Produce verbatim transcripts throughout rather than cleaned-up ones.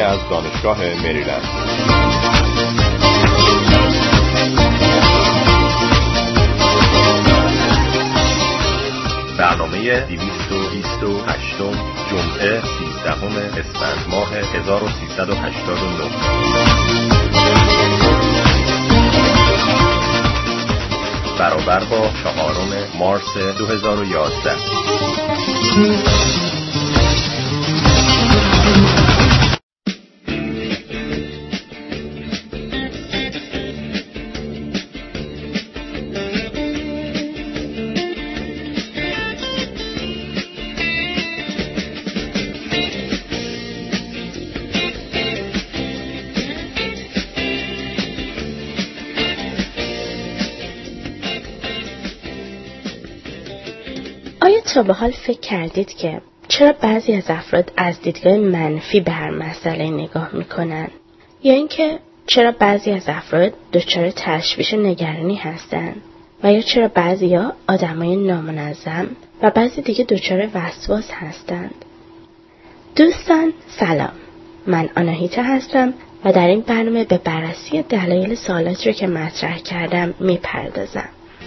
از دانشگاه مریلند. برنامه دویست و بیست و هشتم جمعه سیزدهم اسفند ماه هزار و سیصد و هشتاد و نه برابر با چهارم مارس دو هزار و یازده. آیا تا به حال فکر کردید که چرا بعضی از افراد از دیدگاه منفی به هر مسئله نگاه میکنن؟ یا اینکه چرا بعضی از افراد دچار تشویش و نگرانی هستند؟ و یا چرا بعضیا آدمای نامنظم و بعضی دیگه دچار وسواس هستند؟ دوستان سلام، من آناهیتا هستم و در این برنامه به بررسی دلایل سوالاتی رو که مطرح کردم میپردازم.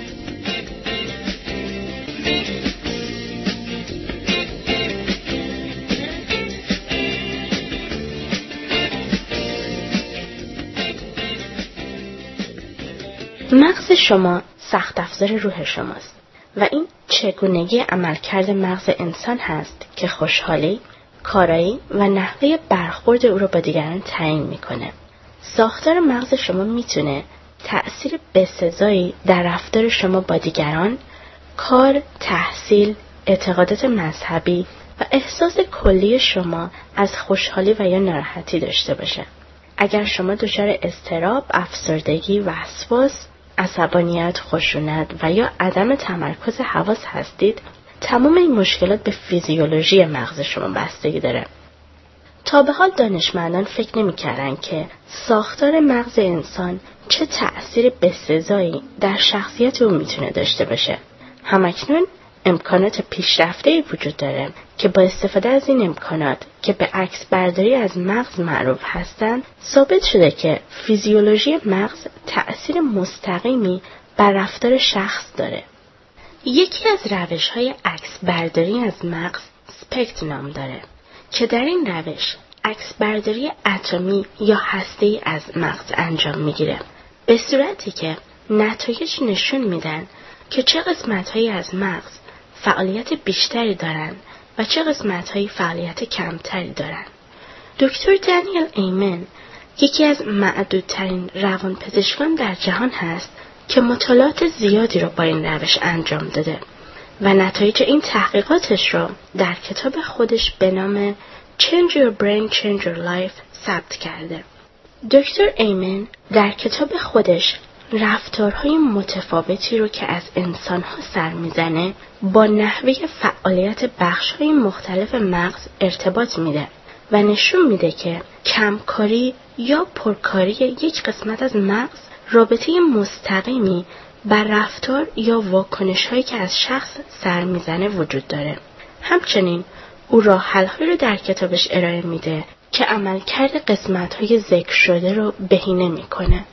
مغز شما سخت افزار روح شماست و این چگونگی عملکرد مغز انسان هست که خوشحالی، کارایی و نحوه برخورد او را با دیگران تعیین میکنه. ساختار مغز شما میتونه تأثیر بسزایی در رفتار شما با دیگران، کار، تحصیل، اعتقادات مذهبی و احساس کلی شما از خوشحالی و یا ناراحتی داشته باشه. اگر شما دچار اضطراب، افسردگی، وسواس، عصبانیت، خشونت و یا عدم تمرکز حواس هستید، تمام این مشکلات به فیزیولوژی مغز شما بستگی داره. تا به حال دانشمندان فکر نمی‌کردن که ساختار مغز انسان چه تأثیر بسزایی در شخصیت او میتونه داشته باشه. همکنون امکانات پیشرفته‌ای وجود داره که با استفاده از این امکانات که به عکس برداری از مغز معروف هستند، ثابت شده که فیزیولوژی مغز تأثیر مستقیمی بر رفتار شخص داره. یکی از روش‌های عکس برداری از مغز سپکت نام داره که در این روش عکس برداری اتمی یا هسته‌ای از مغز انجام میگیره، به صورتی که نتایج نشون میدن که چه قسمت‌هایی از مغز فعالیت بیشتری دارن و چه قسمت‌هایی فعالیت کمتری دارن. دکتر دانیل ایمن یکی از معدودترین روانپزشکان در جهان هست که مطالعات زیادی رو با این روش انجام داده و نتایج این تحقیقاتش رو در کتاب خودش به نام Change Your Brain, Change Your Life ثبت کرده. دکتر ایمن در کتاب خودش رفتارهای متفاوتی رو که از انسان‌ها سر میزنه با نحوه فعالیت بخش‌های مختلف مغز ارتباط میده و نشون میده که کمکاری یا پرکاری یک قسمت از مغز رابطه مستقیمی بر رفتار یا واکنش‌هایی که از شخص سر میزنه وجود داره. همچنین او راه حل‌هایی رو در کتابش ارائه میده که عملکرد قسمت‌های ذکر شده رو بهینه میکنه.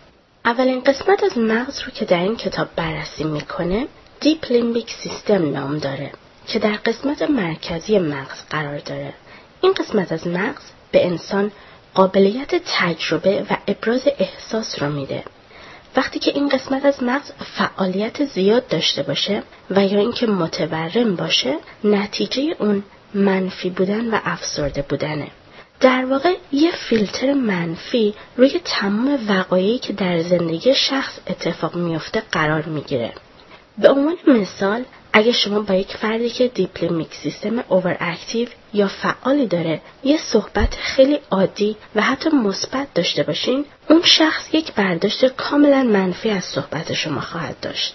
اولین قسمت از مغز رو که در این کتاب بررسی میکنه دیپ لیمبیک سیستم نام داره که در قسمت مرکزی مغز قرار داره. این قسمت از مغز به انسان قابلیت تجربه و ابراز احساس رو میده. وقتی که این قسمت از مغز فعالیت زیاد داشته باشه و یا اینکه متورم باشه، نتیجه اون منفی بودن و افسرده بودنه. در واقع یه فیلتر منفی روی تمام وقایعی که در زندگی شخص اتفاق میفته قرار میگیره. به عنوان مثال، اگه شما با یک فردی که دیپ لیمبیک سیستم اوور اکتیو یا فعالی داره یه صحبت خیلی عادی و حتی مثبت داشته باشین، اون شخص یک برداشت کاملا منفی از صحبت شما خواهد داشت.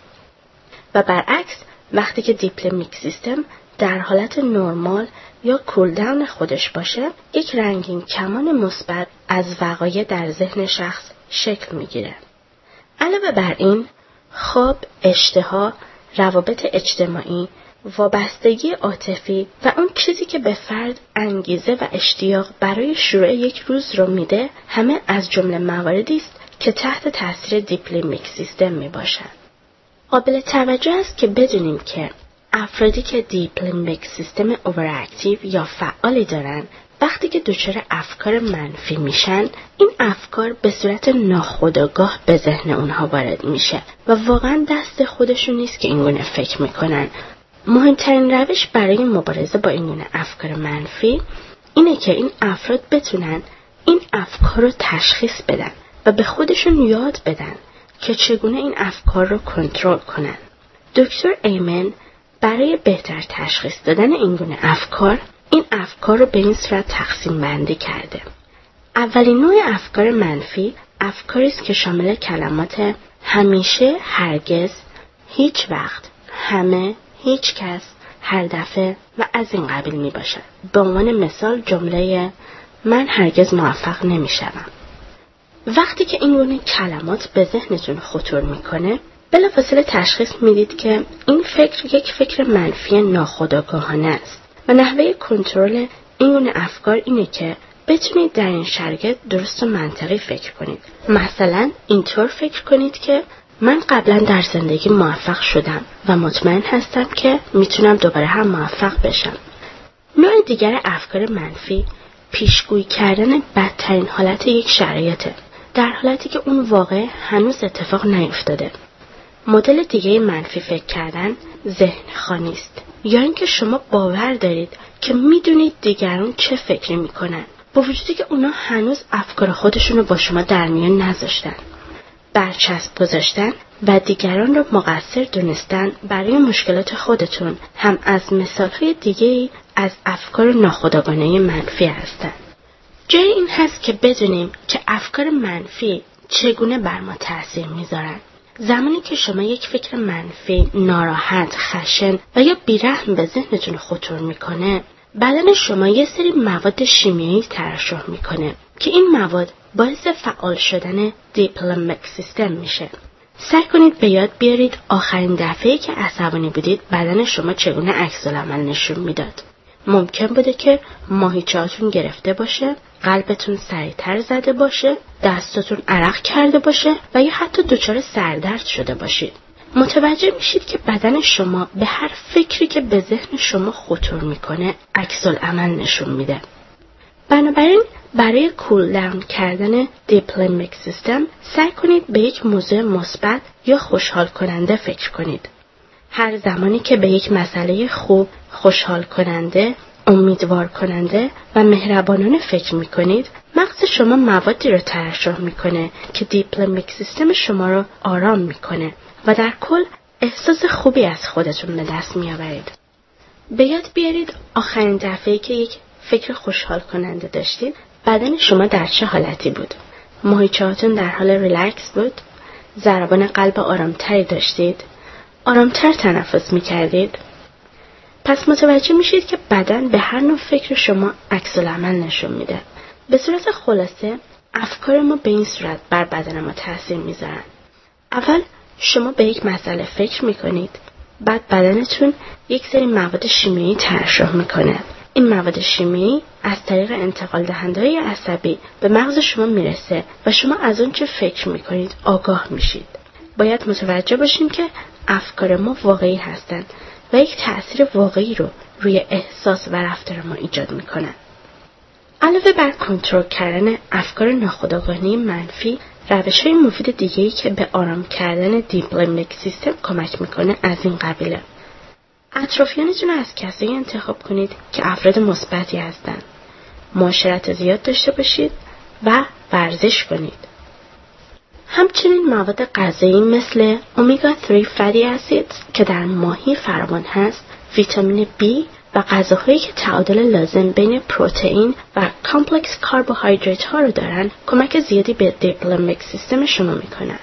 و برعکس، وقتی که دیپ لیمبیک سیستم در حالت نرمال یا کول داون خودش باشه، یک رنگین کمان مثبت از وقایع در ذهن شخص شکل میگیره. علاوه بر این، خواب، اشتها، روابط اجتماعی وابستگی عاطفی و اون چیزی که به فرد انگیزه و اشتیاق برای شروع یک روز رو میده، همه از جمله مواردی است که تحت تاثیر دیپ لیمبیک سیستم می باشند. قابل توجه است که بدونیم که افرادی که دیپ لیمبیک سیستم اووراکتیو یا فعالی دارن، وقتی که دچار افکار منفی میشن، این افکار به صورت ناخودآگاه به ذهن اونها وارد میشه و واقعا دست خودشون نیست که اینگونه فکر میکنن. مهمترین روش برای مبارزه با اینگونه افکار منفی اینه که این افراد بتونن این افکار رو تشخیص بدن و به خودشون یاد بدن که چگونه این افکار رو کنترل کنن. دکتر ایمن برای بهتر تشخیص دادن اینگونه افکار، این افکار رو به این صورت تقسیم بندی کرده. اولین نوع افکار منفی افکاری است که شامل کلمات همیشه، هرگز، هیچ وقت، همه، هیچ کس، هر دفعه و از این قبیل می باشد. به عنوان مثال جمله من هرگز موفق نمی شدم. وقتی که این گونه کلمات به ذهنتون خطور میکنه، بلافاصله تشخیص میدید که این فکر یک فکر منفی ناخودآگاهانه است و نحوه کنترل این گونه افکار اینه که بتونید در این شرایط درست و منطقی فکر کنید. مثلا اینطور فکر کنید که من قبلا در زندگی موفق شدم و مطمئن هستم که میتونم دوباره هم موفق بشم. نوع دیگر افکار منفی پیشگویی کردن بدترین حالت یک شرایطه، در حالتی که اون واقع هنوز اتفاق نیفتاده. مدل دیگه منفی فکر کردن ذهن خوانی است، یا اینکه شما باور دارید که میدونید دیگران چه فکری میکنن، با وجودی که اونا هنوز افکار خودشونو با شما در میان نذاشتن. برچسب گذاشتن و دیگران رو مقصر دونستن برای مشکلات خودتون هم از مثالهای دیگه‌ای از افکار ناخودآگاهانه منفی هستند. جای این هست که بدونیم که افکار منفی چگونه بر ما تأثیر میذارن. زمانی که شما یک فکر منفی، ناراحت، خشن و یا بیرحم به ذهنتون خطور میکنه، بدن شما یه سری مواد شیمیایی ترشح میکنه که این مواد باعث فعال شدن دیپ لیمبیک سیستم میشه. سعی کنید به یاد بیارید آخرین دفعه‌ای که عصبانی بودید بدن شما چگونه عکس‌العمل نشون میداد. ممکن بوده که ماهیچه‌هاتون گرفته باشه، قلبتون سریعتر زده باشه، دستاتون عرق کرده باشه و یا حتی دچار سردرد شده باشید. متوجه میشید که بدن شما به هر فکری که به ذهن شما خطور میکنه عکس‌العمل نشون میده. بنابراین برای کول داون کردن دیپ لیمبیک سیستم سعی کنید به یک موضوع مثبت یا خوشحال کننده فکر کنید. هر زمانی که به یک مسئله خوب، خوشحال کننده، امیدوار کننده و مهربانانه فکر میکنید، مغز شما موادی رو ترشح میکنه که دیپ لیمبیک سیستم شما رو آرام میکنه و در کل احساس خوبی از خودتون به دست میآورید. به یاد بیارید آخرین دفعه‌ای که یک فکر خوشحال کننده داشتید، بدن شما در چه حالتی بود؟ ماهیچه‌هاتون در حال ریلکس بود؟ ضربان قلب آرامتری داشتید؟ آرامتر تنفس میکردید؟ پس متوجه میشید که بدن به هر نوع فکر شما عکس‌العمل نشون میده. به صورت خلاصه افکار ما به این صورت بر بدن ما تاثیر میذارن. اول شما به یک مسئله فکر میکنید، بعد بدنتون یک سری مواد شیمیایی ترشح میکنه. این مواد شیمیایی از طریق انتقال دهنده‌های عصبی به مغز شما میرسه و شما از اون چه فکر میکنید آگاه میشید. باید متوجه باشیم که افکار ما واقعی هستند و یک تأثیر واقعی رو روی احساس و رفتار ما ایجاد میکنن. علاوه بر کنترل کردن افکار ناخودآگاهانه منفی، روش‌های مفید دیگه‌ای که به آرام کردن دیپ لیمبیک سیستم کمک میکنه از این قبیله. اطرافیانتون رو از کسایی انتخاب کنید که افراد مثبتی هستند. معاشرت زیاد داشته باشید و ورزش کنید. همچنین مواد غذایی مثل اومگا سه فتی اسیدز که در ماهی فراوان هست، ویتامین B و غذاهایی که تعادل لازم بین پروتئین و کامپلکس کربوهیدرات ها رو دارن کمک زیادی به دیپ لیمبیک سیستم شما میکنن.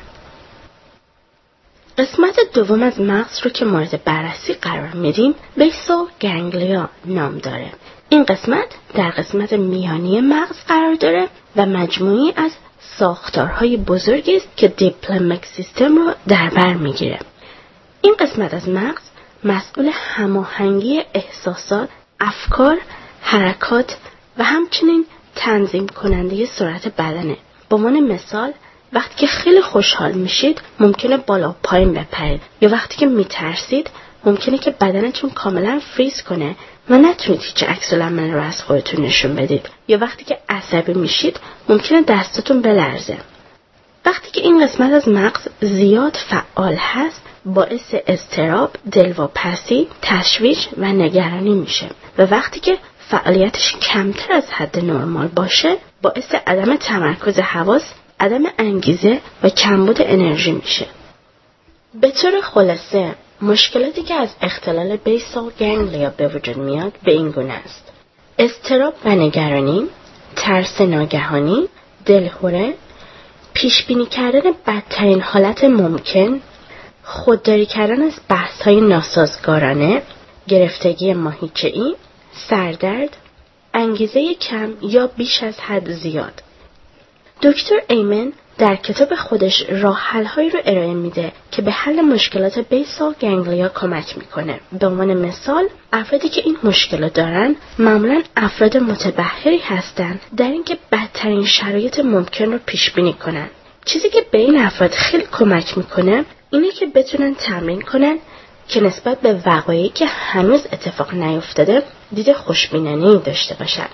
قسمت دوم از مغز رو که مورد بررسی قرار میدیم بیسال گانگلیا نام داره. این قسمت در قسمت میانی مغز قرار داره و مجموعی از ساختارهای بزرگی است که دیپ لیمبیک سیستم رو در بر میگیره. این قسمت از مغز مسئول هماهنگی احساسات، افکار، حرکات و همچنین تنظیم کننده سرعت بدنه. به عنوان مثال، وقتی که خیلی خوشحال میشید ممکنه بالا پایین بپرید، یا وقتی که میترسید ممکنه که بدنتون کاملا فریز کنه و نتونید هیچ عکس العمل رو از خودتون نشون بدید، یا وقتی که عصبی میشید ممکنه دستتون بلرزه. وقتی که این قسمت از مغز زیاد فعال هست باعث اضطراب، دلواپسی، تشویش و نگرانی میشه و وقتی که فعالیتش کمتر از حد نرمال باشه باعث عدم تمرکز حواس، عدم انگیزه و کمبود انرژی میشه. به طور خلاصه مشکلاتی که از اختلال بیسال گنگلیا به وجود میاد به این گونه است: اضطراب و نگرانی، ترس ناگهانی، دلهره، پیش بینی کردن بدترین حالت ممکن، خودداری کردن از بحث‌های ناسازگارانه، گرفتگی ماهیچه‌ای، سردرد، انگیزه کم یا بیش از حد زیاد. دکتر ایمن در کتاب خودش راه حل‌هایی رو ارائه میده که به حل مشکلات بیسال گنگلیا کمک میکنه. به عنوان مثال، افرادی که این مشکل دارن معمولاً افراد متبحری هستن در اینکه بدترین شرایط ممکن رو پیش بینی کنن. چیزی که به این افراد خیلی کمک میکنه اینه که بتونن تمرین کنن که نسبت به وقایعی که هنوز اتفاق نیفتاده دید خوشبینانه‌ای داشته باشن.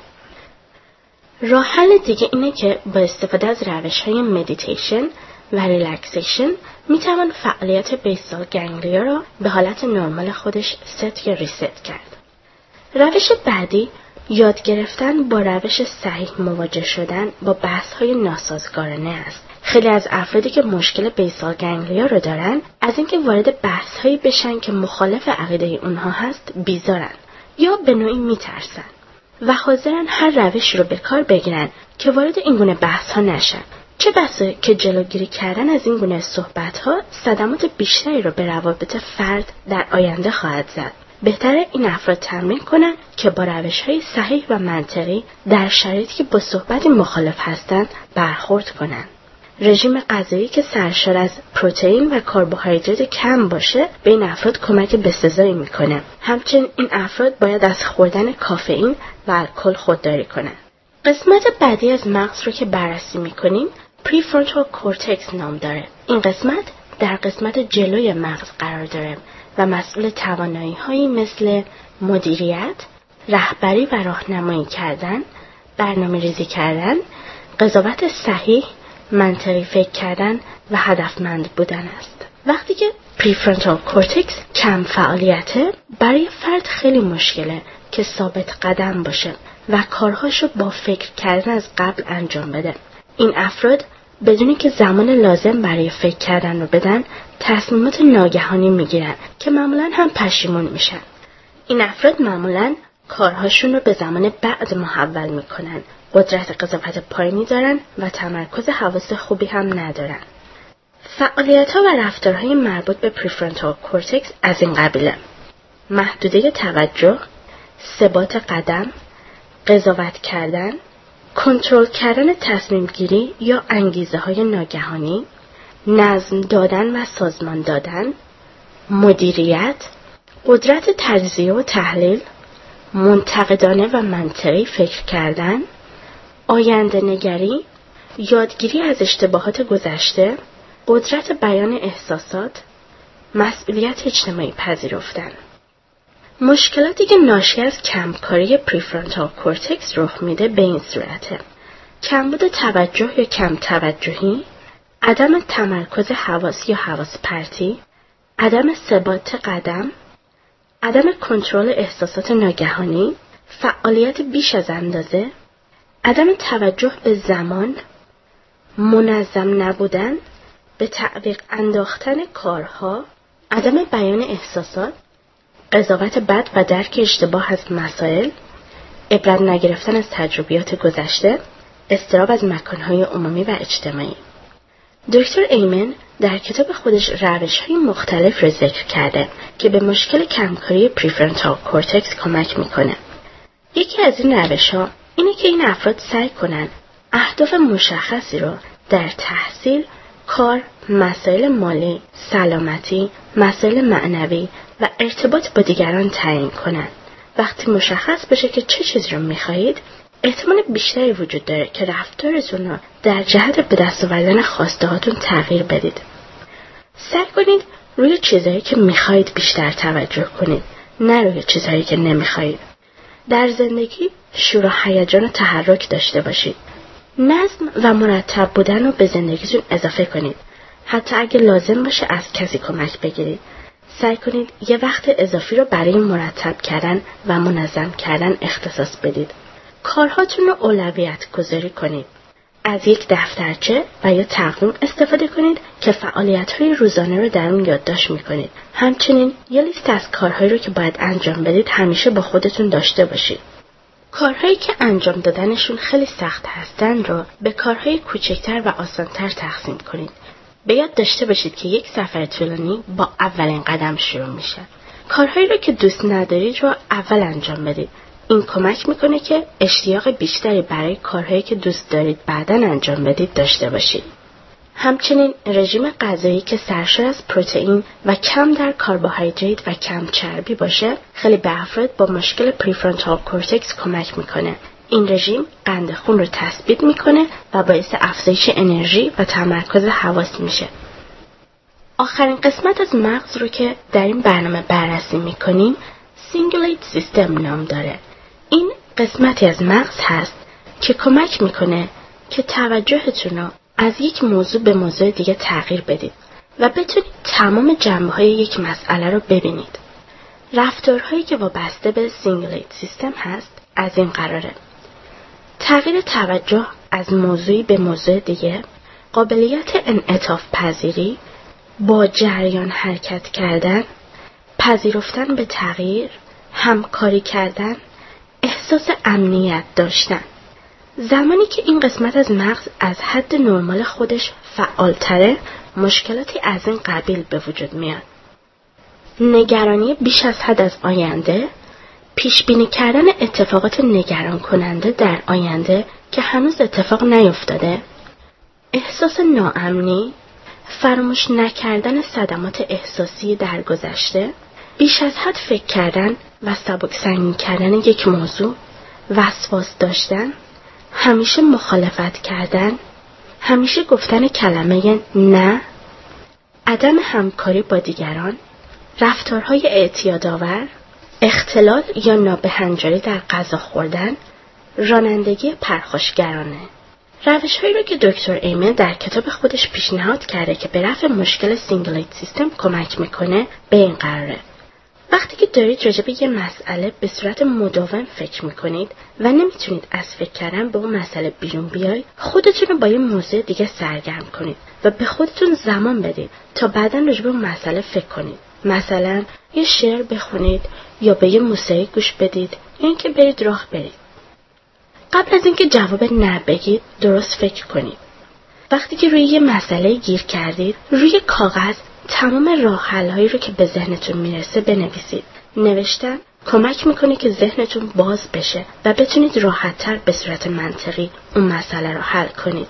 راه حل دیگه اینه که با استفاده از روش‌های مدیتیشن و ریلکسیشن میتوان فعالیت بیسال گنگلیا را به حالت نرمال خودش ست یا ریست کرد. روش بعدی یاد گرفتن با روش صحیح مواجه شدن با بحث‌های ناسازگارانه است. خیلی از افرادی که مشکل بیسال گنگلیا رو دارن از اینکه وارد بحث‌هایی بشن که مخالف عقیده اونها هست بیزارن یا به نوعی میترسن و حاضرن هر روش رو به کار بگیرن که وارد این گونه بحث‌ها نشن. چه بسا که جلوگیری کردن از این گونه صحبت‌ها صدمات بیشتری رو به روابط فرد در آینده خواهد زد. بهتره این افراد تمرین کنن که با روش‌های صحیح و منطقی در شرایطی که با صحبتی مخالف هستند برخورد کنن. رژیم غذایی که سرشار از پروتئین و کربوهیدرات کم باشه به این افراد کمک بسزایی میکنه. همچنین این افراد باید از خوردن کافئین و الکل خودداری کنن. قسمت بعدی از مغز رو که بررسی میکنیم پریفرونتال کورتکس نام داره. این قسمت در قسمت جلوی مغز قرار داره و مسئول توانایی‌هایی مثل مدیریت، رهبری و راهنمایی کردن، برنامه‌ریزی کردن، قضاوت صحیح، منطقی فکر کردن و هدفمند بودن است. وقتی که پریفرونتال کورتکس کم فعالیته برای فرد خیلی مشکله که ثابت قدم باشه و کارهاشو با فکر کردن از قبل انجام بده. این افراد بدونی که زمان لازم برای فکر کردن رو بدن تصمیمات ناگهانی میگیرن که معمولاً هم پشیمون میشن. این افراد معمولاً کارهاشون رو به زمان بعد محول میکنن، قدرت قضاوت پایینی دارن و تمرکز حواس خوبی هم ندارن. فعالیت‌ها و رفتارهای مربوط به پریفرونتال کورتکس از این قبیله: محدوده توجه، ثبات قدم، قضاوت کردن، کنترل کردن تصمیم گیری یا انگیزه های ناگهانی، نظم دادن و سازمان دادن، مدیریت، قدرت تجزیه و تحلیل، منتقدانه و منطقی فکر کردن، آینده نگری، یادگیری از اشتباهات گذشته، قدرت بیان احساسات، مسئولیت اجتماعی پذیرفتن. مشکلاتی که ناشی از کمکاری پریفرونتال کورتکس رخ میده به این صورته: کمبود توجه یا کم توجهی، عدم تمرکز حواس یا حواس پرتی، عدم ثبات قدم، عدم کنترل احساسات ناگهانی، فعالیت بیش از اندازه، عدم توجه به زمان، منظم نبودن، به تعویق انداختن کارها، عدم بیان احساسات، قضاوت بد و درک اشتباه از مسائل، عبرت نگرفتن از تجربیات گذشته، اضطراب از مکانهای عمومی و اجتماعی. دکتر ایمن در کتاب خودش روش‌های مختلف رو ذکر کرده که به مشکل کمکاری پریفرونتال کورتکس کمک میکنه. یکی از این روش‌ها اینه که این افراد سعی کنن اهداف مشخصی رو در تحصیل، کار، مسائل مالی، سلامتی، مسائل معنوی و ارتباط با دیگران تعیین کنند. وقتی مشخص بشه که چه چیزی رو می‌خواهید، احتمال بیشتری وجود داره که رفتارتون رو در جهت به دست آوردن خواسته هاتون تغییر بدید. سعی کنید روی چیزهایی که می‌خواهید بیشتر توجه کنید، نه روی چیزهایی که نمی‌خواهید. در زندگی شور و هیجان و تحرک داشته باشید. نظم و مرتب بودن رو به زندگیتون اضافه کنید. حتی اگه لازم باشه از کسی کمک بگیرید. سعی کنید یه وقت اضافی رو برای مرتب کردن و منظم کردن اختصاص بدید. کارهاتون رو اولویت گذاری کنید. از یک دفترچه و یا تقویم استفاده کنید که فعالیت‌های روزانه رو در اون یادداشت می‌کنید. همچنین یه لیست از کارهایی رو که باید انجام بدید همیشه با خودتون داشته باشید. کارهایی که انجام دادنشون خیلی سخت هستن رو به کارهای کوچکتر و آسانتر تقسیم کنید. به یاد داشته باشید که یک سفر طولانی با اولین قدم شروع میشه. کارهایی رو که دوست ندارید رو اول انجام بدید. این کمک میکنه که اشتیاق بیشتری برای کارهایی که دوست دارید بعداً انجام بدید داشته باشید. همچنین رژیم غذایی که سرشار از پروتئین و کم در کربوهیدرات و کم چربی باشه خیلی به افراد با مشکل پریفرونتال کورتکس کمک میکنه. این رژیم قند خون رو تثبیت میکنه و باعث افزایش انرژی و تمرکز حواس میشه. آخرین قسمت از مغز رو که در این برنامه بررسی میکنیم سینگولیت سیستم نام داره. این قسمتی از مغز هست که کمک میکنه که توجهتون رو از یک موضوع به موضوع دیگه تغییر بدید و بتونید تمام جنبه‌های یک مسئله رو ببینید. رفتارهایی که وابسته به سینگولیت سیستم هست از این قراره: تغییر توجه از موضوعی به موضوع دیگه، قابلیت انعطاف پذیری، با جریان حرکت کردن، پذیرفتن به تغییر، همکاری کردن، احساس امنیت داشتن. زمانی که این قسمت از مغز از حد نرمال خودش فعالتره، مشکلاتی از این قبیل به وجود میاد: نگرانی بیش از حد از آینده، پیش بینی کردن اتفاقات نگران کننده در آینده که هنوز اتفاق نیفتاده، احساس ناامنی، فراموش نکردن صدمات احساسی در گذشته، بیش از حد فکر کردن و سبک سنگین کردن یک موضوع، وسواس داشتن، همیشه مخالفت کردن، همیشه گفتن کلمه نه، عدم همکاری با دیگران، رفتارهای اعتیادآور، اختلال یا نابهنجاری در غذا خوردن، رانندگی پرخاشگرانه. روش‌هایی رو که دکتر ایمن در کتاب خودش پیشنهاد کرده که به رفع مشکل سینگولیت سیستم کمک میکنه به این قراره: وقتی که دارید راجع به یه مسئله به صورت مداوم فکر میکنید و نمیتونید از فکر کردن به اون مسئله بیرون بیاید، خودتون رو با یه موضوع دیگه سرگرم کنید و به خودتون زمان بدید تا بعداً راجع به اون مسئله فکر کنید. مثلا یه شعر بخونید یا به یه موسیقی گوش بدید یا اینکه برید راه برید. قبل از اینکه جواب نه بگید درست فکر کنید. وقتی که روی یه مسئله گیر کردید، روی کاغذ تمام راه حل‌هایی رو که به ذهنتون میرسه بنویسید. نوشتن کمک میکنه که ذهنتون باز بشه و بتونید راحت‌تر به صورت منطقی اون مسئله رو حل کنید.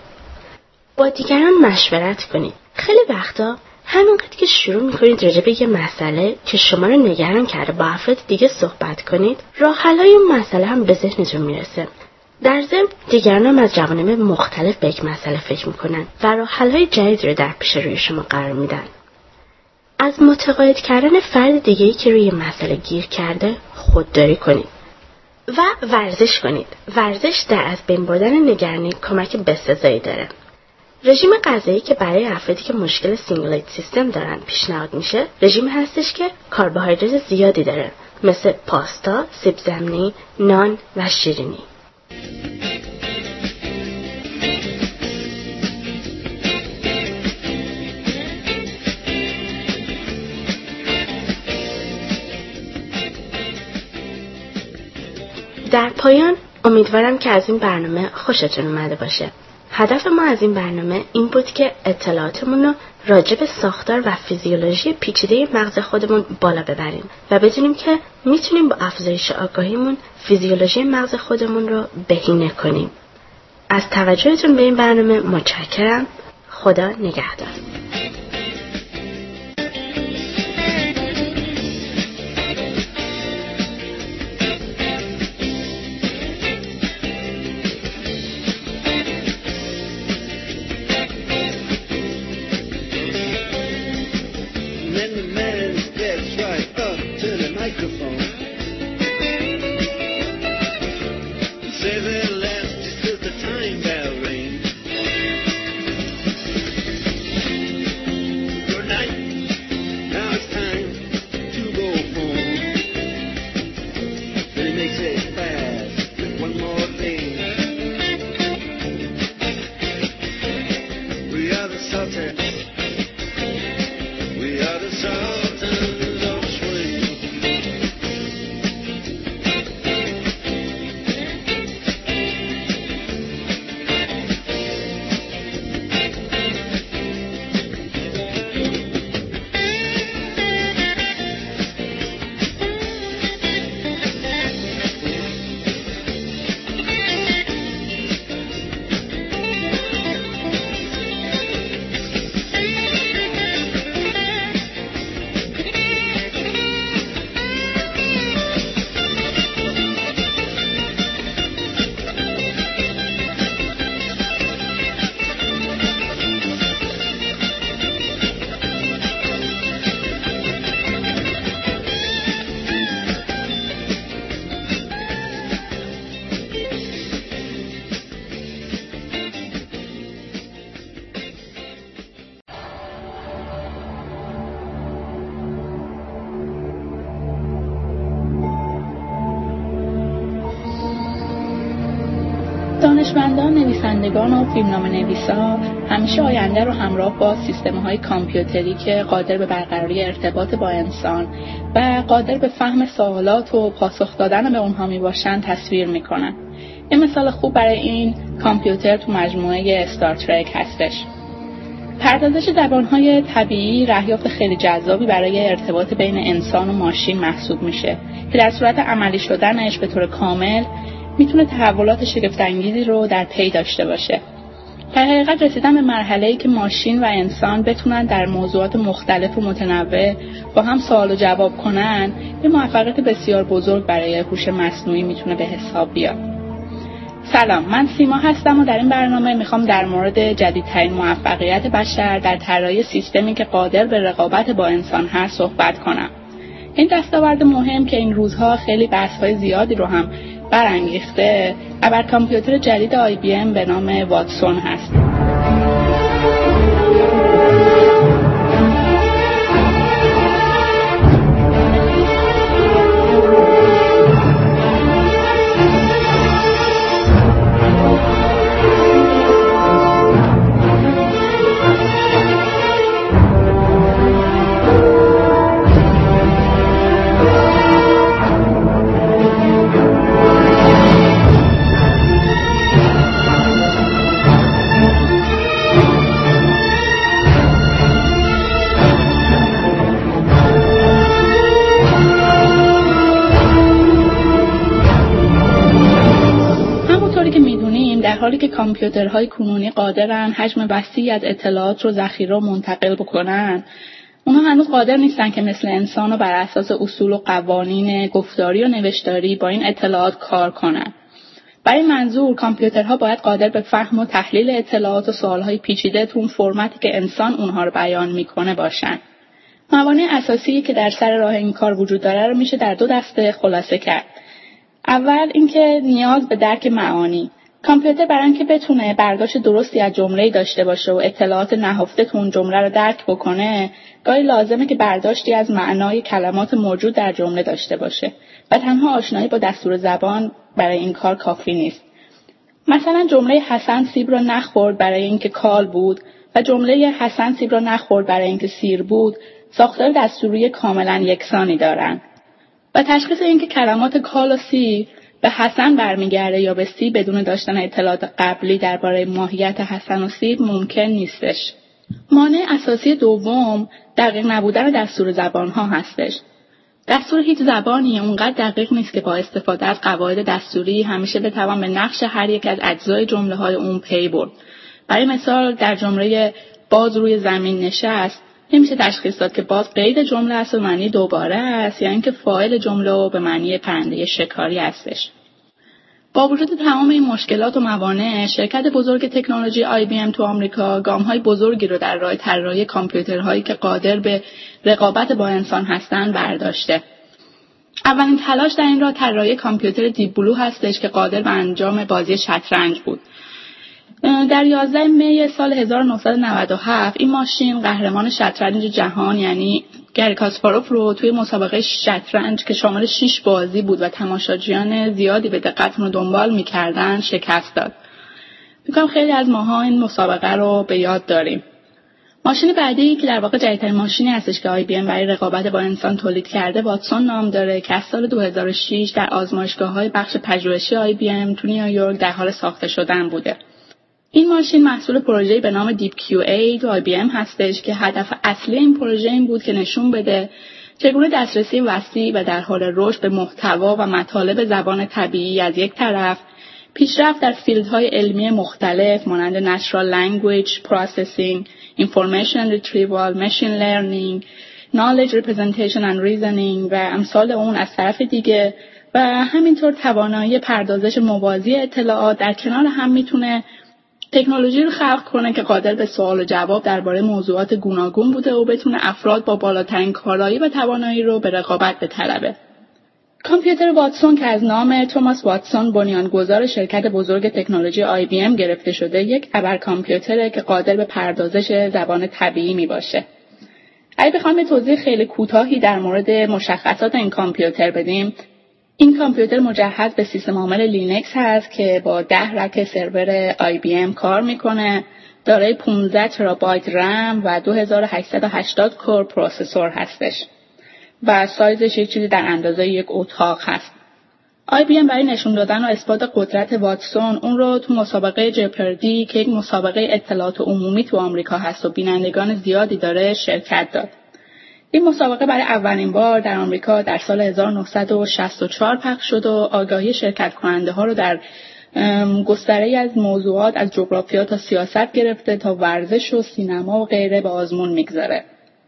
با دیگران مشورت کنید. خیلی وقتا همینقدر که شروع میکنید راجع به یه مسئله که شما رو نگران کرده با افراد دیگه صحبت کنید، راه حل‌های اون مسئله هم به ذهنتون میرسه. در ضمن دیگران هم از جوانب مختلف به یک مسئله فکر میکنن و راه حل‌های جدید رو در پیش روی شما قرار میدن. از متقاعد کردن فرد دیگه‌ای که روی مسئله گیر کرده خودداری کنید و ورزش کنید. ورزش در از بین بردن نگرانی کمک بسزایی داره. رژیم غذایی که برای افرادی که مشکل سینگولیت سیستم دارن پیشنهاد میشه رژیم هستش که کربوهیدرات زیادی داره، مثل پاستا، سیب زمینی، نان و شیرینی. در پایان امیدوارم که از این برنامه خوشتون اومده باشه. هدف ما از این برنامه این بود که اطلاعاتمون رو راجع به ساختار و فیزیولوژی پیچیده مغز خودمون بالا ببریم و بدونیم که میتونیم با افزایش آگاهیمون فیزیولوژی مغز خودمون رو بهینه کنیم. از توجهتون به این برنامه متشکرم. خدا نگهدار. دانشمندان، نویسندگان و فیلمنامه نویسا همیشه آینده رو همراه با سیستم‌های کامپیوتری که قادر به برقراری ارتباط با انسان و قادر به فهم سوالات و پاسخ دادن به اونها میباشن تصویر میکنن. یه مثال خوب برای این کامپیوتر تو مجموعه استار ترک هستش. پردازش زبان‌های طبیعی رهیافت خیلی جذابی برای ارتباط بین انسان و ماشین محسوب میشه که در صورت عملی شدنش به طور کامل میتونه تحولات شگفت‌انگیزی رو در پی داشته باشه. در حقیقت رسیدن به مرحله‌ای که ماشین و انسان بتونن در موضوعات مختلف و متنوع با هم سوال و جواب کنن، یه موفقیت بسیار بزرگ برای هوش مصنوعی میتونه به حساب بیاد. سلام، من سیما هستم و در این برنامه میخوام در مورد جدیدترین موفقیت بشر در طراحی سیستمی که قادر به رقابت با انسان هست صحبت کنم. این دستاورد مهم که این روزها خیلی بحث‌های زیادی رو هم برانگیخته، ابر کامپیوتر جدید آی بی ام به نام واتسون هست. در حالی که کامپیوترهای کنونی قادرن حجم وسیعی از اطلاعات رو ذخیره و منتقل بکنن، اونها هنوز قادر نیستن که مثل انسان بر اساس اصول و قوانین گفتاری و نوشتاری با این اطلاعات کار کنن. برای منظور کامپیوترها باید قادر به فهم و تحلیل اطلاعات و سوالهای پیچیده تو اون فرمتی که انسان اونها رو بیان میکنه باشن. موانع اساسی که در سر راه این کار وجود داره رو میشه در دو دسته خلاصه کرد. اول اینکه نیاز به درک معانی. کامپیوتر برای اینکه بتونه برداشت درستی از جمله‌ای داشته باشه و اطلاعات نهفته تو اون جمله رو درک بکنه، گاهی لازمه که برداشتی از معنای کلمات موجود در جمله داشته باشه و تنها آشنایی با دستور زبان برای این کار کافی نیست. مثلا جمله حسن سیب رو نخورد برای اینکه کال بود و جمله حسن سیب رو نخورد برای اینکه سیر بود، ساختار دستوری کاملا یکسانی دارن. و تشخیص اینکه کلمات کال و سیر به حسن برمیگرده یا به سیب بدون داشتن اطلاعات قبلی درباره ماهیت حسن و سیب ممکن نیستش. مانع اساسی دوم دقیق نبودن دستور زبان‌ها هستش. دستور هیچ زبانی اونقدر دقیق نیست که با استفاده از قواعد دستوری همیشه بتوان به نقش هر یک از اجزای جمله‌های اون پی برد. برای مثال در جمله باز روی زمین نشست نمیشه تشخیص داد که باز قید جمله است و معنی دوباره است یا اینکه فاعل جمله به معنی پرنده شکاری هستش. با وجود تمام این مشکلات و موانع، شرکت بزرگ تکنولوژی آی بی ام تو آمریکا گام‌های بزرگی رو در راه طراحی کامپیوترهایی که قادر به رقابت با انسان هستند برداشته. اولین تلاش در این راه طراحی کامپیوتر دیپ بلو هستش که قادر به انجام بازی شطرنج بود. در یازده می سال هزار و نهصد و نود و هفت این ماشین قهرمان شطرنج جهان یعنی گری کاسپاروف رو توی مسابقه شطرنج که شامل شش بازی بود و تماشاچیان زیادی به دقت رو دنبال می‌کردن شکست داد. میگم خیلی از ماها این مسابقه رو به یاد داریم. ماشین بعدی که در واقع جدیدترین ماشینی هستش که آی بی ام برای رقابت با انسان تولید کرده واتسون نام داره که از سال دو هزار و شش در آزمایشگاه‌های بخش پژوهشی آی بی ام تو نیویورک در حال ساخته شدن بوده. این ماشین محصول پروژه‌ای به نام دیپ کیو ای تو آی بی ام هستش که هدف اصلی این پروژه این بود که نشون بده چگونه دسترسی وسیع و در حال رشد به محتوا و مطالب زبان طبیعی از یک طرف، پیشرفت در فیلدهای علمی مختلف مانند Natural Language Processing، Information Retrieval، Machine Learning، Knowledge Representation and Reasoning و امثال اون از طرف دیگه و همینطور توانایی پردازش موازی اطلاعات در کنار هم میتونه تکنولوژی رو خلق کنه که قادر به سوال و جواب درباره موضوعات گوناگون بوده و بتونه افراد با بالاترین کارایی و توانایی رو به رقابت بطلبه. کامپیوتر واتسون که از نام توماس واتسون بنیانگذار شرکت بزرگ تکنولوژی آی بی ام گرفته شده یک ابر کامپیوتره که قادر به پردازش زبان طبیعی می باشه. اگه بخوام به توضیح خیلی کوتاهی در مورد مشخصات این کامپیوتر بدیم، این کامپیوتر مجهز به سیستم عامل لینکس هست که با ده رک سرور آی بی ام کار میکنه، دارای پانزده ترابایت رم و دو هزار و هشتصد و هشتاد کور پروسسور هستش و سایزش یک چیزی در اندازه یک اتاق هست. آی بی ام برای نشون دادن و اثبات قدرت واتسون اون رو تو مسابقه جپردی که یک مسابقه اطلاعات عمومی تو آمریکا هست و بینندگان زیادی داره شرکت داد. این مسابقه برای اولین بار در آمریکا در سال هزار و نهصد و شصت و چهار پخش شد و آگاهی شرکت کننده ها رو در گستره‌ای از موضوعات از جغرافیا تا سیاست گرفته تا ورزش و سینما و غیره به آزمون میگذاره.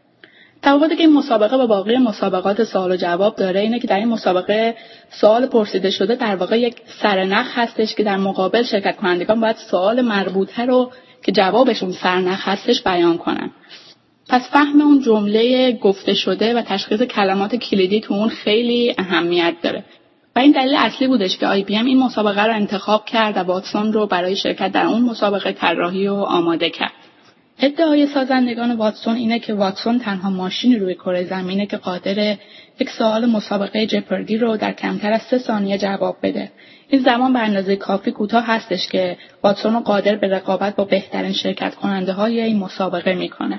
تفاوتی که این مسابقه با باقی مسابقات سوال و جواب داره اینه که در این مسابقه سوال پرسیده شده در واقع یک سرنخ هستش که در مقابل شرکت کنندگان باید سوال مربوطه رو که جوابشون سرنخ هستش بیان کنن. پس فهم اون جمله گفته شده و تشخیص کلمات کلیدی تو اون خیلی اهمیت داره. و این دلیل اصلی بودش که آی بی ام این مسابقه رو انتخاب کرد و واتسون رو برای شرکت در اون مسابقه طراحی و آماده کرد. ادعای سازندگان واتسون اینه که واتسون تنها ماشینی روی کره زمینه که قادر یک سوال مسابقه جپردی رو در کمتر از سه ثانیه جواب بده. این زمان به اندازه کافی کوتاه هستش که واتسون رو قادر به رقابت با بهترین شرکت کننده های این مسابقه میکنه.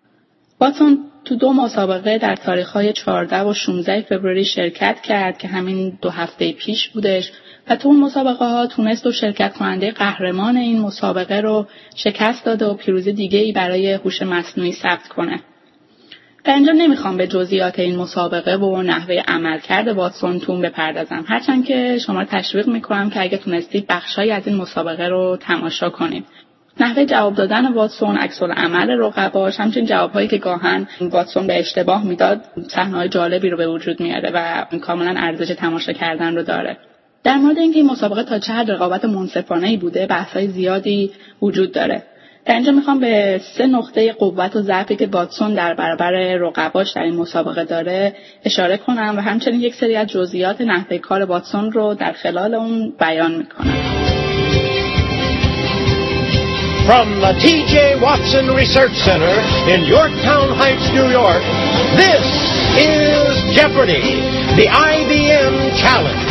واتسون تو دو مسابقه در تاریخ‌های چهارده و شانزده فوریه شرکت کرد که همین دو هفته پیش بودش و تو اون مسابقه ها تونست و شرکت کننده قهرمان این مسابقه رو شکست داده و پیروزی دیگه‌ای برای هوش مصنوعی ثبت کنه. در اینجا نمیخوام به جزئیات این مسابقه و نحوه عملکرد واتسونتون بپردازم، هرچند که شما تشویق میکنم که اگه تونستید بخشایی از این مسابقه رو تماشا کنید. نحوه جواب دادن واتسون، عکس‌العمل رقباش، همچنین جوابهایی که گاهن واتسون به اشتباه میداد، صحنه‌های جالبی رو به وجود میاره و کاملا ارزش تماشا کردن رو داره. در مورد اینکه این مسابقه تا چه حد رقابت منصفانه‌ای بوده، بحث‌های زیادی وجود داره. در اینجا میخوام به سه نقطه قوت و ضعفی که واتسون در برابر رقباش در این مسابقه داره اشاره کنم و همچنین یک سری از جزئیات نحوه کار واتسون رو در خلال اون بیان میکنم. From the T J Watson Research Center in Yorktown Heights, New York, this is Jeopardy, the I B M Challenge.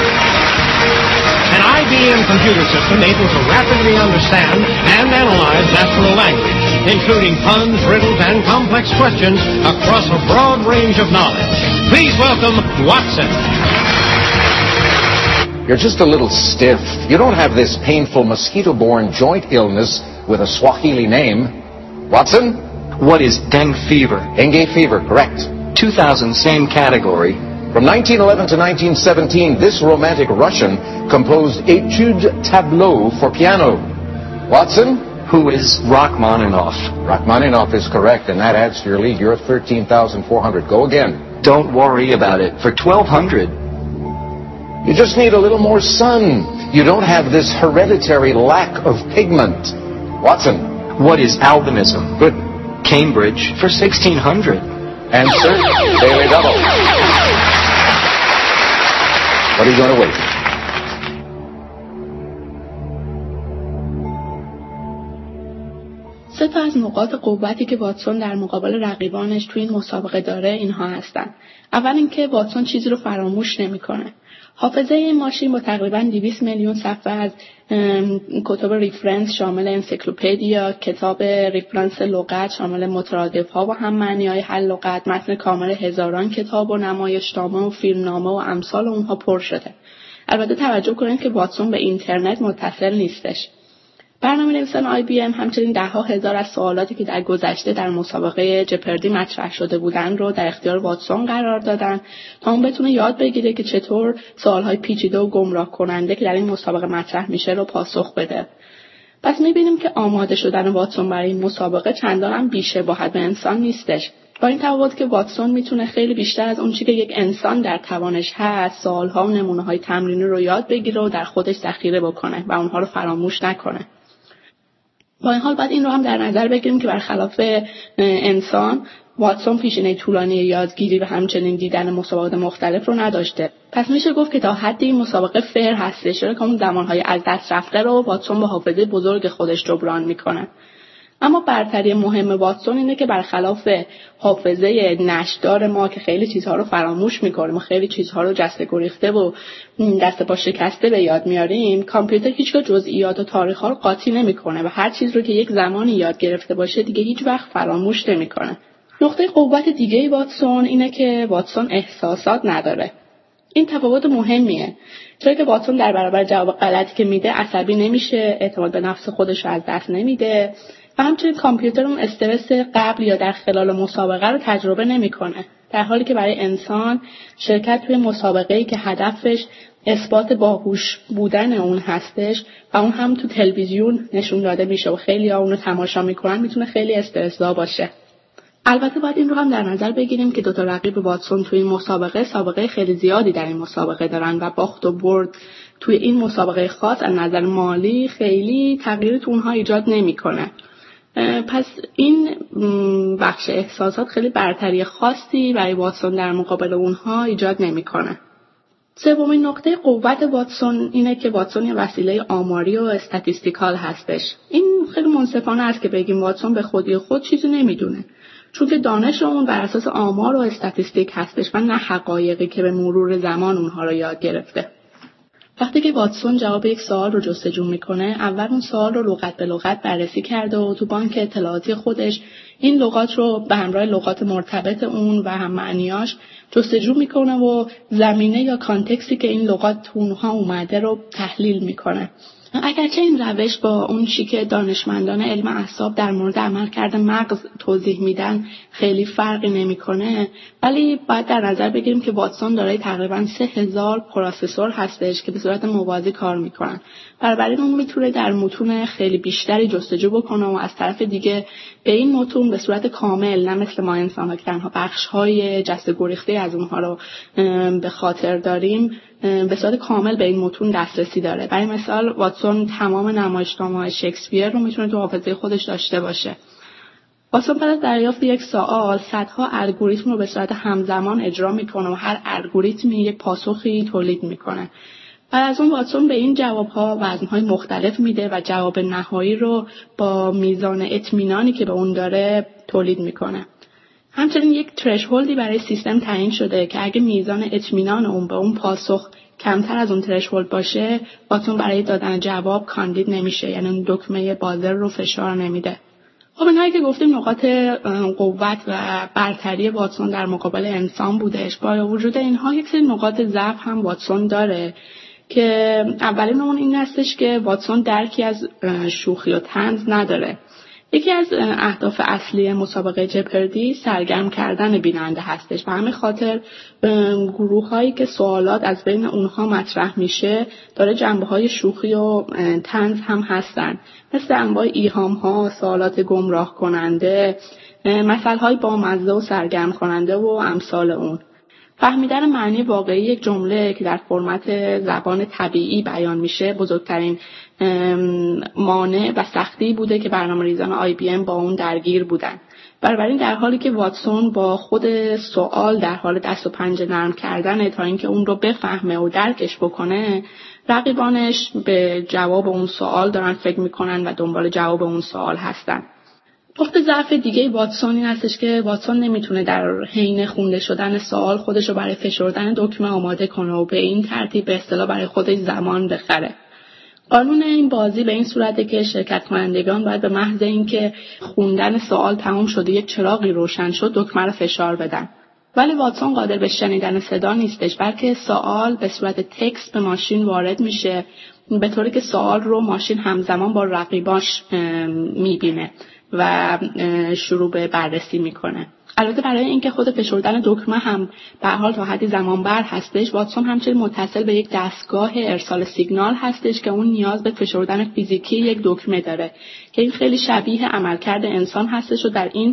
An I B M computer system able to rapidly understand and analyze natural language, including puns, riddles, and complex questions across a broad range of knowledge. Please welcome Watson. You're just a little stiff. You don't have this painful mosquito-borne joint illness with a Swahili name. Watson? What is dengue fever? Dengue fever, correct. two thousand, same category. From nineteen eleven to nineteen seventeen, this romantic Russian composed Etude Tableau for piano. Watson? Who is Rachmaninoff? Rachmaninoff is correct, and that adds to your lead. You're at thirteen thousand four hundred. Go again. Don't worry about it. For twelve hundred. You just need a little more sun. You don't have this hereditary lack of pigment. Watson. What is albinism? Good. Cambridge for sixteen hundred. Answer, Daily Double. What are you going to wait? سه تا از نقاط قوتی که واتسون در مقابل رقیبانش توی این مسابقه داره اینها هستن. اول اینکه واتسون چیزی رو فراموش نمیکنه. حافظه این ماشین با تقریباً دویست میلیون صفحه از کتب ریفرنس شامل انسیکلوپدیا، کتاب ریفرنس لغت شامل مترادف‌ها و هم معنی‌های هر لغت، متن کامل هزاران کتاب و نمایشنامه و فیلمنامه و امثال اونها پر شده. البته توجه کنید که واتسون به اینترنت متصل نیستش. برنامه‌نویسان آی بی ام همچنین ده ها هزار از سوالاتی که در گذشته در مسابقه جپردی مطرح شده بودن رو در اختیار واتسون قرار دادن تا اون بتونه یاد بگیره که چطور سوال‌های پیچیده و گمراه کننده که در این مسابقه مطرح میشه رو پاسخ بده. پس می‌بینیم که آماده شدن واتسون برای این مسابقه چندان هم بی‌شباهت به انسان نیستش. با این تفاوت که واتسون میتونه خیلی بیشتر از اون چیزی که یک انسان در توانش هست، سوال‌ها و نمونه‌های تمرینی رو یاد بگیره و در خودش ذخیره بکنه و اونها رو فراموش نکنه. با این حال باید این رو هم در نظر بگیریم که برخلاف انسان واتسون پیشینه طولانی یادگیری و همچنین دیدن مسابقات مختلف رو نداشته. پس میشه گفت که تا حدی این مسابقه فیر هستش، چرا که اون زمانهای از دست رفته رو واتسون با حافظه بزرگ خودش جبران میکنه. اما برتری مهم واتسون اینه که برخلاف حافظه نشدار ما که خیلی چیزها رو فراموش میکنیم و خیلی چیزها رو جسته گریخته و دست پا شکسته به یاد میاریم، کامپیوتر هیچگاه جزئیات و تاریخ‌ها رو قاطی نمیکنه و هر چیز رو که یک زمانی یاد گرفته باشه دیگه هیچ وقت فراموش نمیکنه. نقطه قوت دیگه واتسون اینه که واتسون احساسات نداره. این تفاوت مهمیه، چرا که واتسون در برابر جواب غلطی که میده عصبی نمیشه، اعتماد به نفس خودش رو از دست نمیده و همچنین کامپیوتر اون استرس قبل یا در خلال مسابقه رو تجربه نمیکنه، در حالی که برای انسان شرکت توی مسابقه‌ای که هدفش اثبات باهوش بودن اون هستش و اون هم تو تلویزیون نشون داده میشه و خیلی ها اون رو تماشا میکنن میتونه خیلی استرس‌زا باشه. البته باید این رو هم در نظر بگیریم که دو تا رقیب واتسون توی این مسابقه سابقه خیلی زیادی در این مسابقه دارن و باخت و برد توی این مسابقه خاص از نظر مالی خیلی تغییری تو اونها ایجاد نمیکنه. پس این بخش احساسات خیلی برتری خاصی برای واتسون در مقابل اونها ایجاد نمیکنه. سومین نقطه قوت واتسون اینه که واتسون یه وسیله آماری و استاتیستیکال هستش. این خیلی منصفانه است که بگیم واتسون به خودی خود چیزی نمیدونه، چون که دانش اون بر اساس آمار و استاتیستیک هستش و نه حقایقی که به مرور زمان اونها رو یاد گرفته. وقتی که واتسون جواب یک سوال رو جستجو میکنه، اول اون سوال رو لغت به لغت بررسی کرده و تو بانک اطلاعاتی خودش این لغات رو به همراه لغات مرتبط اون و هم معنیاش جستجو میکنه و زمینه یا کانتکستی که این لغات تو اونها اومده رو تحلیل میکنه. اگرچه این روش با اون چی که دانشمندان علم اعصاب در مورد عملکرد مغز توضیح میدن خیلی فرقی نمیکنه، ولی باید در نظر بگیریم که واتسون دارای تقریباً سه هزار پروسسور هستش که به صورت موازی کار میکنن. بنابراین اون میتونه در متون خیلی بیشتری جستجو بکنه و از طرف دیگه به این متون به صورت کامل، نه مثل ما انسان‌ها که تنها بخش‌های جسته گریخته از اونها رو به خاطر داریم، به صورت کامل به این متون دسترسی داره. برای مثال واتسون تمام نمایشنامه‌های شکسپیر رو میتونه تو حافظه خودش داشته باشه. واتسون پس از دریافت یک سوال صدها الگوریتم رو به صورت همزمان اجرا میکنه و هر الگوریتمی یک پاسخی تولید میکنه. بعد از اون واتسون به این جوابها وزن‌های مختلف میده و جواب نهایی رو با میزان اطمینانی که به اون داره تولید میکنه. همچنین یک ترشهولدی برای سیستم تعیین شده که اگه میزان اطمینان اون به اون پاسخ کمتر از اون ترشهولد باشه، واتسون برای دادن جواب کاندید نمیشه، یعنی اون دکمه بازر رو فشار نمیده. خب اینایی که گفتیم نقاط قوت و برتری واتسون در مقابل انسان بودش. با وجود اینها یک سری نقاط ضعف هم واتسون داره که اولین اون این هستش که واتسون درکی از شوخی و طنز نداره. یکی از اهداف اصلی مسابقه جپردی سرگرم کردن بیننده هستش و همین خاطر گروه هایی که سوالات از بین اونها مطرح میشه داره جنبه های شوخی و طنز هم هستن، مثل انواع ایهام ها، سوالات گمراه کننده، مثل های بامزه و سرگرم کننده و امثال اون. فهمیدن معنی واقعی یک جمله که در فرمت زبان طبیعی بیان میشه بزرگترین مانع و سختی بوده که برنامه‌ریزان آی بی ام با اون درگیر بودن. بنابراین در حالی که واتسون با خود سوال در حال دست و پنجه نرم کردنه تا اینکه اون رو بفهمه و درکش بکنه، رقیبانش به جواب اون سوال دارن فکر میکنن و دنبال جواب اون سوال هستن. نقطه ضعف دیگه واتسون این هستش که واتسون نمیتونه در حین خونده شدن سوال خودش رو برای فشردن دکمه آماده کنه و به این ترتیب به اصطلاح برای خودش زمان بخره. قانون این بازی به این صورته که شرکت کنندگان باید به محض اینکه خوندن سوال تمام شده یک چراغی روشن شد دکمه رو فشار بدن. ولی واتسون قادر به شنیدن صدا نیستش، بلکه سوال به صورت تکست به ماشین وارد میشه به طوری که سوال رو ماشین همزمان با رقیباش میبینه و شروع به بررسی میکنه. البته برای اینکه خود فشردن دکمه هم به هر حال تا حدی زمان بر هستش، واتسون همچنین متصل به یک دستگاه ارسال سیگنال هستش که اون نیاز به فشردن فیزیکی یک دکمه داره که این خیلی شبیه عملکرد انسان هستش و در این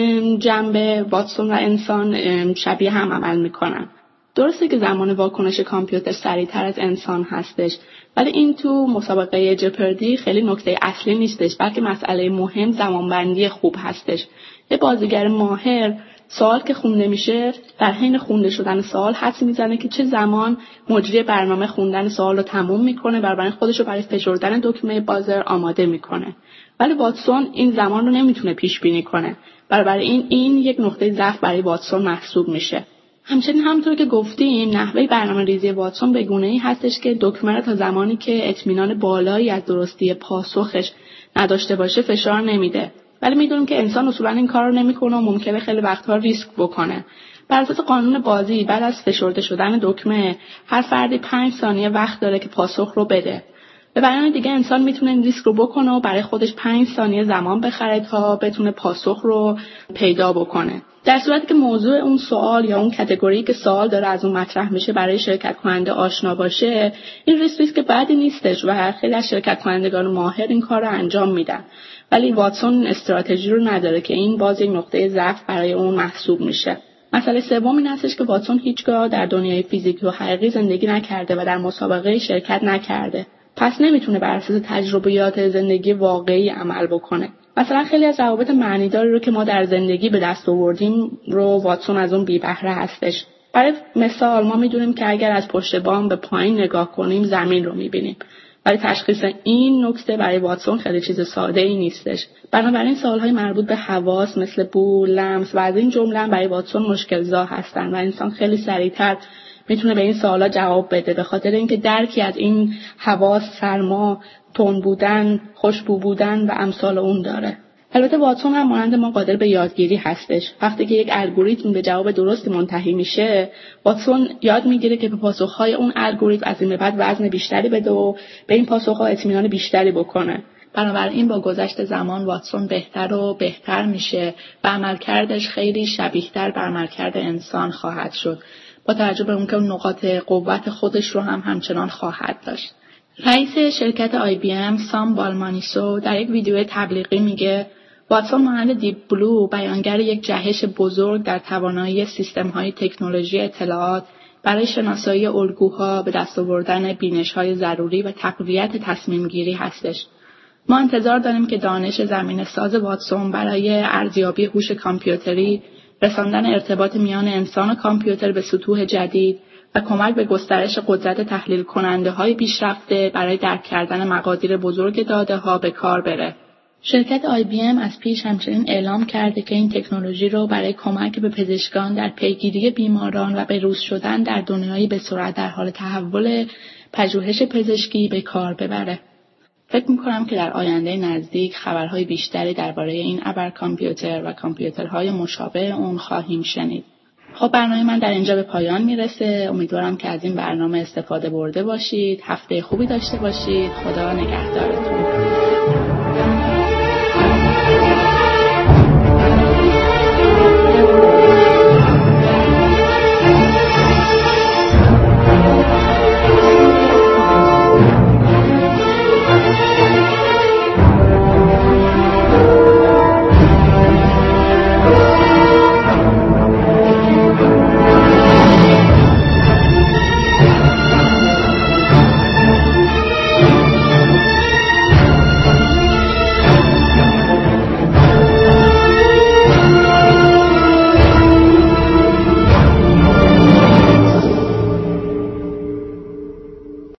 جنبه واتسون و انسان شبیه هم عمل میکنن. درسته که زمان واکنش کامپیوتر سریعتر از انسان هستش، ولی این تو مسابقه جپردی خیلی نکته اصلی نیستش، بلکه مسئله مهم زمانبندی خوب هستش. یه بازیگر ماهر سوال که خونده میشه در حین خونده شدن سوال حدس میزنه که چه زمان مجری برنامه خوندن سوال رو تموم میکنه و برای خودش رو برای فشردن دکمه بازر آماده میکنه. ولی واتسون این زمان رو نمیتونه پیش بینی کنه. برای این این یک نقطه ضعف برای واتسون محسوب میشه. همچنین همونطور که گفتیم نحوه برنامه‌ریزی واتسون به گونه‌ای هستش که دکمه رو تا زمانی که اطمینان بالایی از درستی پاسخش نداشته باشه فشار نمیده. ولی میدونیم که انسان اصولا این کار رو نمیکنه و ممکنه خیلی وقتها ریسک بکنه. بر اساس قانون بازی بعد از فشرده شدن دکمه هر فردی پنج ثانیه وقت داره که پاسخ رو بده. به بیان دیگه انسان میتونه این ریسک رو بکنه و برای خودش پنج ثانیه زمان بخره تا بتونه پاسخ رو پیدا بکنه. در صورتی که موضوع اون سوال یا اون کاتگوری که سوال داره از اون مطرح میشه برای شرکت کننده آشنا باشه، این ریسک ریسک بدی نیستش و خیلی از شرکت کنندگان ماهر این کار رو انجام میدن. ولی واتسون استراتژی رو نداره که این باز یک نقطه ضعف برای اون محسوب میشه. مسئله سوم این هستش که واتسون هیچگاه در دنیای فیزیکی و حقیقی زندگی نکرده و در مسابقه شرکت نکرده. پس نمیتونه بر اساس تجربیات زندگی واقعی عمل بکنه. مثلا خیلی از روابط معنیداری رو که ما در زندگی به دست آوردیم رو واتسون از اون بی بهره هستش. برای مثال ما میدونیم که اگر از پشت بام به پایین نگاه کنیم زمین رو میبینیم. ولی تشخیص این نکته برای واتسون خیلی چیز ساده ای نیستش. بنابراین سوالهای مربوط به حواس مثل بو، لمس و از این جمله برای واتسون مشکل‌زا هستن و انسان خیلی سریعتر میتونه به این سوالا جواب بده به خاطر اینکه درکی از این حواس، سرما، تند بودن، خوشبو بودن و امثال اون داره. البته واتسون هم مانند ما قادر به یادگیری هستش. وقتی که یک الگوریتم به جواب درستی منتهی میشه، واتسون یاد میگیره که به پاسخهای اون الگوریتم از این به بعد وزن بیشتری بده و به این پاسخها اطمینان بیشتری بکنه. بنابراین با گذشت زمان واتسون بهتر و بهتر میشه و عملکردش خیلی شبیه‌تر به عملکرد انسان خواهد شد. با توجه به اونکه نقاط قوت خودش رو هم همچنان خواهد داشت. رئیس شرکت آی بی ام سام بالمانیسو در یک ویدیو تبلیغی میگه واتسون مانند دیپ بلو بیانگر یک جهش بزرگ در توانایی سیستم‌های تکنولوژی اطلاعات برای شناسایی الگوها به دست آوردن بینش‌های ضروری و تقویت تصمیم‌گیری هستش. ما انتظار داریم که دانش زمینه‌ساز واتسون برای ارزیابی هوش کامپیوتری، رساندن ارتباط میان انسان و کامپیوتر به سطوح جدید و کمک به گسترش قدرت تحلیل کننده های پیشرفته برای درک کردن مقادیر بزرگ داده ها به کار بره. شرکت آی بی ام از پیش همچنین اعلام کرده که این تکنولوژی رو برای کمک به پزشکان در پیگیری بیماران و بروز شدن در دنیایی به سرعت در حال تحول پژوهش پزشکی به کار ببره. فکر می‌کنم که در آینده نزدیک خبرهای بیشتری درباره این ابر کامپیوتر و کامپیوترهای مشابه اون خواهیم شنید. خب برنامه من در اینجا به پایان میرسه. امیدوارم که از این برنامه استفاده برده باشید. هفته خوبی داشته باشید. خدا نگهدارتون.